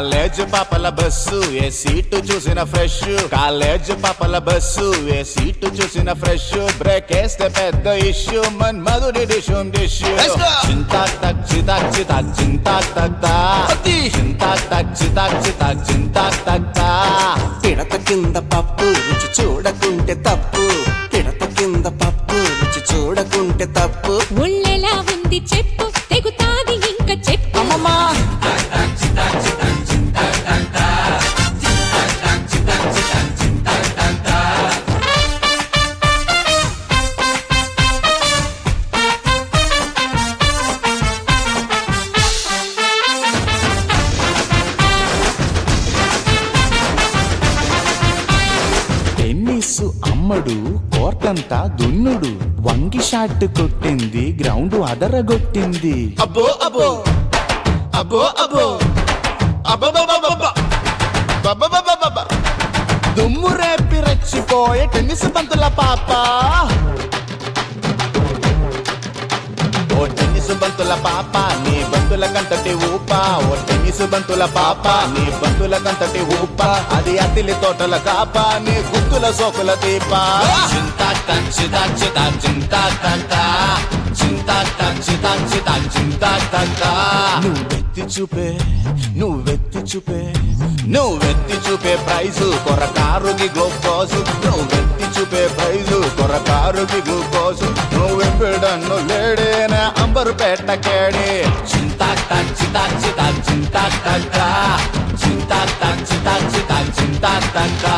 College పాపల bus ఏ seat చూసిన ఫ్రెష్ కాలేజ్ పాపల బస్సు ఏ సీటు చూసిన ఫ్రెష్ బ్రేక్ వేస్తే పెద్ద ఇష్యూ మన్ మధుడి డిషుం డిష్యూ చింతాక్ తక్ చితాక్ చితాక్ చింతాక్ తక్ తా చింతాక్ తక్ చితాక్ చితాక్ చింతాక్ తక్ తా పిడత కింద పప్పు రుచి చూడకుంటే తప్పు పిడత కింద పప్పు రుచి చూడకుంటే తప్పు ఒళ్ళెలా ఉంది చెప్పు తెగుతాది ఇంకా చెప్పు అమ్మమ్మా టెన్నిస్ అమ్మడు కోర్టంతా దున్నుడు వంగి షాట్ కొట్టింది గ్రౌండ్ అదరగొట్టింది అబ్బో అబ్బో అబ్బో అబ్బో అబ్బో దుమ్ము రేపి రెచ్చిపోయే టెన్నిస్ బంతుల పాప ఓ టెన్నిస్ బంతుల పాప నీ బంతుల కంతటి ఊప ఓ టెన్నిస్ బంతుల పాప నీ బంతుల కంతటి ఊప అది అతిలి తోటల కాప నీ గుత్తుల సోకుల దీప చింతా చింతా చింతా చింతా చింతా చింతా చింతా చింతా చింతా నువ్వెత్తి చూపే నువ్వెత్తి చూపే నువ్వెత్తి చూపే ప్రైజు కొరకారుకి గ్లూకోజు నువ్వెత్తి చూపే ప్రైజు కొరకారుకి గ్లూకోజు నువ్వెప్పుడన్ను లేడేనా అంబరు పెట్ట కేడే చింతా చింతా చింతా చింతా చింతా చింతా చింతా చింతా చింతా చింతా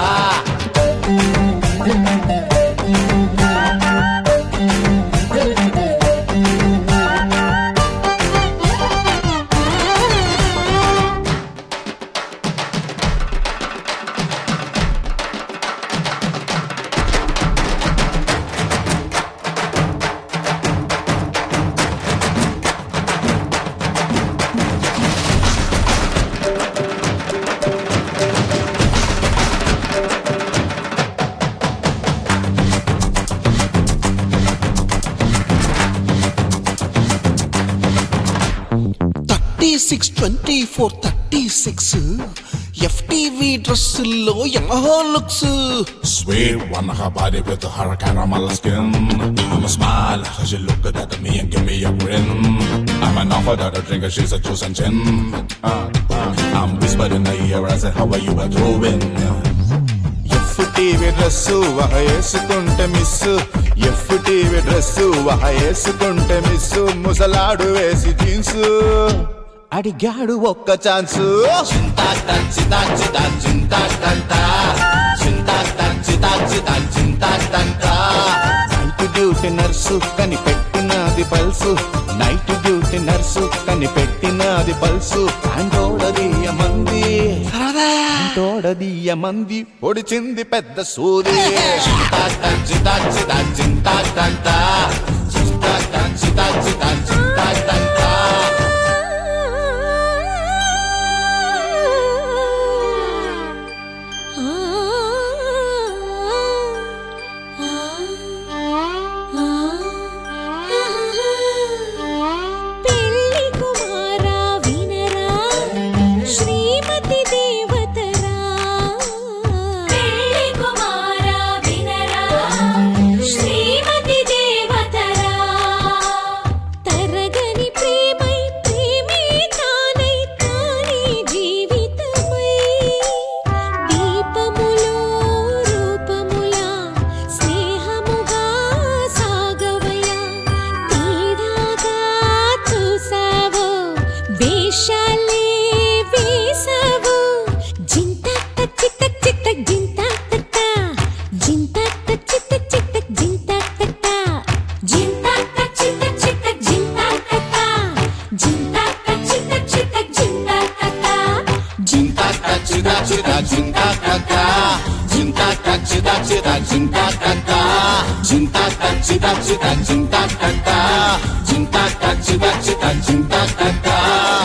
FTV డ్రెస్సుల్లో యమహో looks Sweet one her body with her caramel skin. I'ma smile as she look at me and give me a grin. I'm an offer that a drinker, she's a juice and gin. I'm whispering in the ear, I said, how are you doing? FTV dress వేసుకుంటే miss FTV dress వేసుకుంటే miss ముసలాడు వేసి jeans అడిగాడు ఒక్క chance చింతా చింతా చింతా చింతా చింతా చింతా చింతా చింతా చింతా నైట్ డ్యూటీ నర్సు కనిపెట్టినది పల్సు నైట్ డ్యూటీ నర్సు కనిపెట్టినది పల్సు అంటోడదీయ మంది తోడదీయ మంది పొడిచింది పెద్ద సూది చింతా చింతా చింతా చింతా చింతా చింతా చింతా చింతా చింతా చింతా చింతా